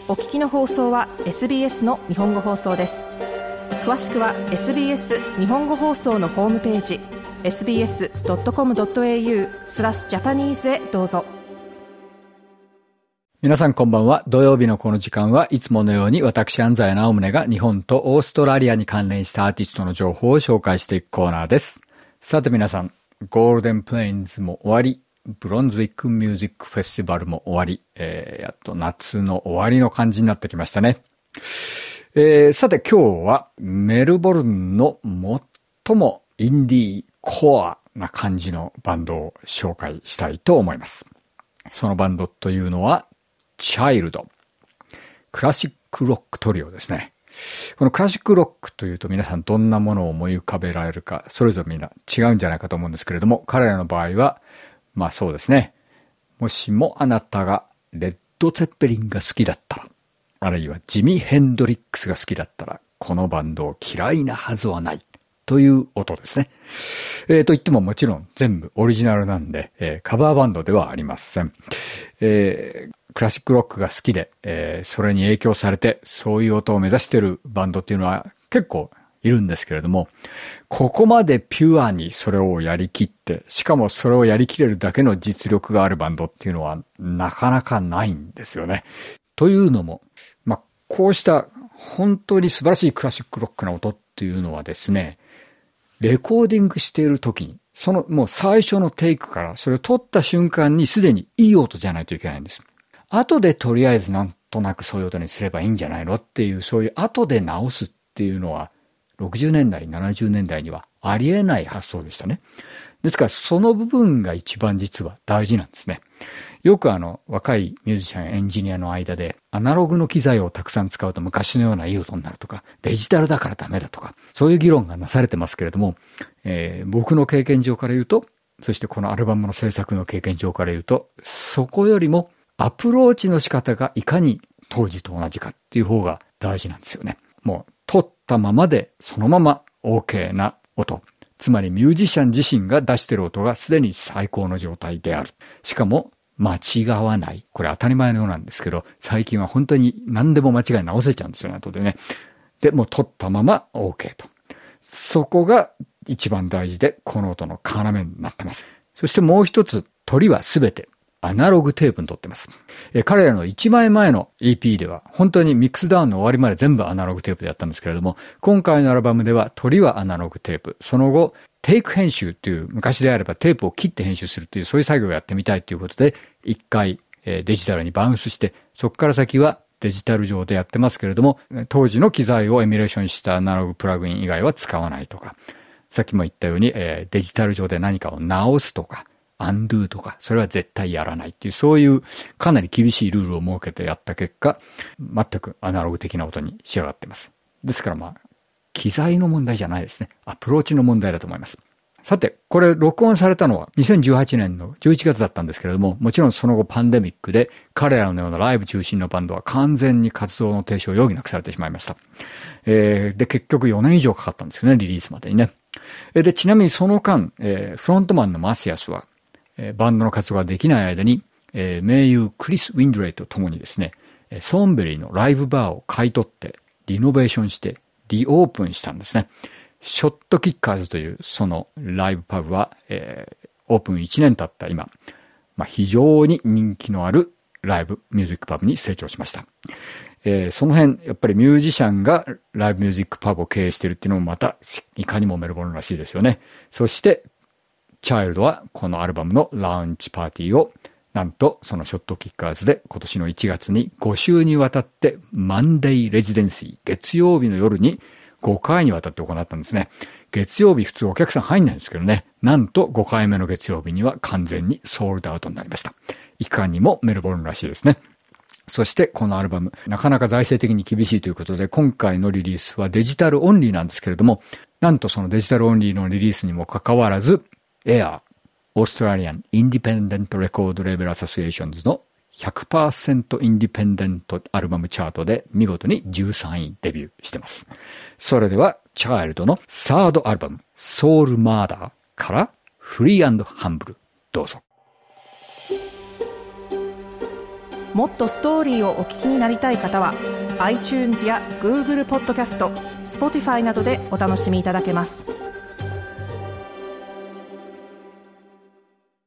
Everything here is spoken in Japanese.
お聞きの放送は SBS の日本語放送です。詳しくは SBS 日本語放送のホームページ sbs.com.au/Japanese へどうぞ。 皆さんこんばんは。土曜日のこの時間はいつものように私安西直宗が日本とオーストラリアに関連したアーティストの情報を紹介していくコーナーです。さて皆さん、ゴールデンプレインズも終わり、ブロンズウィックミュージックフェスティバルも終わり、やっと夏の終わりの感じになってきましたね。さて今日はメルボルンの最もインディーコアな感じのバンドを紹介したいと思います。そのバンドというのはチャイルド、クラシックロックトリオですね。このクラシックロックというと皆さんどんなものを思い浮かべられるかそれぞれみんな違うんじゃないかと思うんですけれども、彼らの場合はまあそうですね。もしもあなたがレッド・ツェッペリンが好きだったら、あるいはジミ・ヘンドリックスが好きだったら、このバンドを嫌いなはずはないという音ですね。と言ってももちろん全部オリジナルなんで、カバーバンドではありません。クラシックロックが好きで、それに影響されてそういう音を目指しているバンドっていうのは結構いるんですけれども、ここまでピュアにそれをやりきって、しかもそれをやりきれるだけの実力があるバンドっていうのはなかなかないんですよね。というのも、こうした本当に素晴らしいクラシックロックな音っていうのはですね、レコーディングしている時に、そのもう最初のテイクからそれを撮った瞬間にすでにいい音じゃないといけないんです。後でとりあえずなんとなくそういう音にすればいいんじゃないのっていう、そういう後で直すっていうのは60年代、70年代にはありえない発想でしたね。ですからその部分が一番実は大事なんですね。よく若いミュージシャン、エンジニアの間でアナログの機材をたくさん使うと昔のようないい音になるとか、デジタルだからダメだとか、そういう議論がなされてますけれども、僕の経験上から言うと、そしてこのアルバムの制作の経験上から言うと、そこよりもアプローチの仕方がいかに当時と同じかっていう方が大事なんですよね。もう撮ったままでそのまま OK な音。つまりミュージシャン自身が出している音がすでに最高の状態である。しかも間違わない。これ当たり前のようなんですけど、最近は本当に何でも間違い直せちゃうんですよね、後でね。で、もう撮ったまま OK と。そこが一番大事で、この音の要になってます。そしてもう一つ、撮りはすべてアナログテープに撮ってます。彼らの1枚前の EP では本当にミックスダウンの終わりまで全部アナログテープでやったんですけれども、今回のアルバムでは撮りはアナログテープ、その後テイク編集という、昔であればテープを切って編集するという、そういう作業をやってみたいということで一回デジタルにバウンスして、そこから先はデジタル上でやってますけれども、当時の機材をエミュレーションしたアナログプラグイン以外は使わないとか、さっきも言ったようにデジタル上で何かを直すとかアンドゥとか、それは絶対やらないっていう、そういうかなり厳しいルールを設けてやった結果、全くアナログ的な音に仕上がっています。ですから機材の問題じゃないですね。アプローチの問題だと思います。さて、これ録音されたのは2018年の11月だったんですけれども、もちろんその後パンデミックで彼らのようなライブ中心のバンドは完全に活動の停止を余儀なくされてしまいました。で、結局4年以上かかったんですよね、リリースまでにね。で、ちなみにその間、フロントマンのマシアスは、バンドの活動ができない間に、名優クリス・ウィンドレイと共にですね、ソーンベリーのライブバーを買い取ってリノベーションしてリオープンしたんですね。ショットキッカーズというそのライブパブは、オープン1年経った今、非常に人気のあるライブミュージックパブに成長しました。その辺やっぱりミュージシャンがライブミュージックパブを経営しているっていうのもまたいかにもメルボルンらしいですよね。そしてチャイルドはこのアルバムのラウンチパーティーをなんとそのショットキッカーズで今年の1月に5週にわたってマンデーレジデンシー、月曜日の夜に5回にわたって行ったんですね。月曜日普通お客さん入んないんですけどね、なんと5回目の月曜日には完全にソールドアウトになりました。いかにもメルボルンらしいですね。そしてこのアルバム、なかなか財政的に厳しいということで、今回のリリースはデジタルオンリーなんですけれども、なんとそのデジタルオンリーのリリースにもかかわらず、AIR、オーストラリアン・インディペンデント・レコード・レーベル・アソシエーションズの 100% インディペンデントアルバムチャートで見事に13位デビューしてます。それでは、チャイルドのサードアルバム、ソウル・マーダーからフリー&ハンブル、どうぞ。 もっとストーリーをお聞きになりたい方は iTunes や Google ポッドキャスト、Spotify などでお楽しみいただけます。